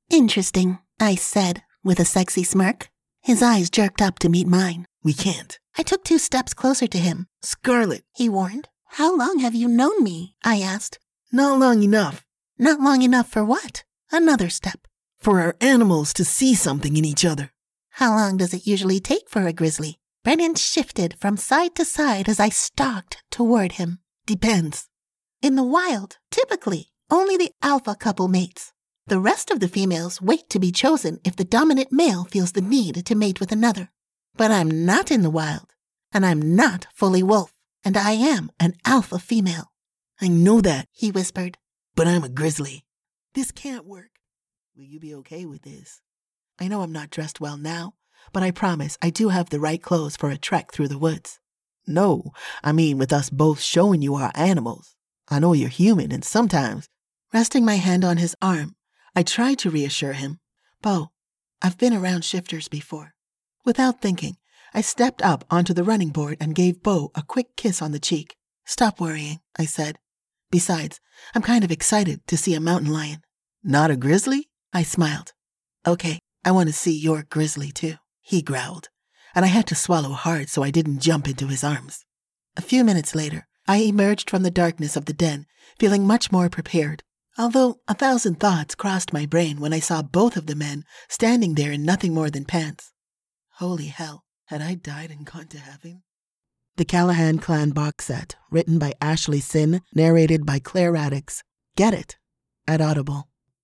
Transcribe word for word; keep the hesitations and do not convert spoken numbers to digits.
Interesting, I said, with a sexy smirk. His eyes jerked up to meet mine. We can't. I took two steps closer to him. Scarlet, he warned. How long have you known me? I asked. Not long enough. Not long enough for what? Another step. For our animals to see something in each other. How long does it usually take for a grizzly? Brennan shifted from side to side as I stalked toward him. Depends. In the wild, typically, only the alpha couple mates. The rest of the females wait to be chosen if the dominant male feels the need to mate with another. But I'm not in the wild, and I'm not fully wolf, and I am an alpha female. I know that, he whispered. But I'm a grizzly. This can't work. Will you be okay with this? I know I'm not dressed well now, but I promise I do have the right clothes for a trek through the woods. No, I mean with us both showing you our animals. I know you're human, and sometimes, resting my hand on his arm, I tried to reassure him. Bo, I've been around shifters before. Without thinking, I stepped up onto the running board and gave Bo a quick kiss on the cheek. Stop worrying, I said. Besides, I'm kind of excited to see a mountain lion. Not a grizzly? I smiled. Okay, I want to see your grizzly too, he growled, and I had to swallow hard so I didn't jump into his arms. A few minutes later, I emerged from the darkness of the den, feeling much more prepared. Although a thousand thoughts crossed my brain when I saw both of the men standing there in nothing more than pants. Holy hell, had I died and gone to heaven? The Callahan Clan box set, written by Ashley Sin, narrated by Claire Radix. Get it at Audible.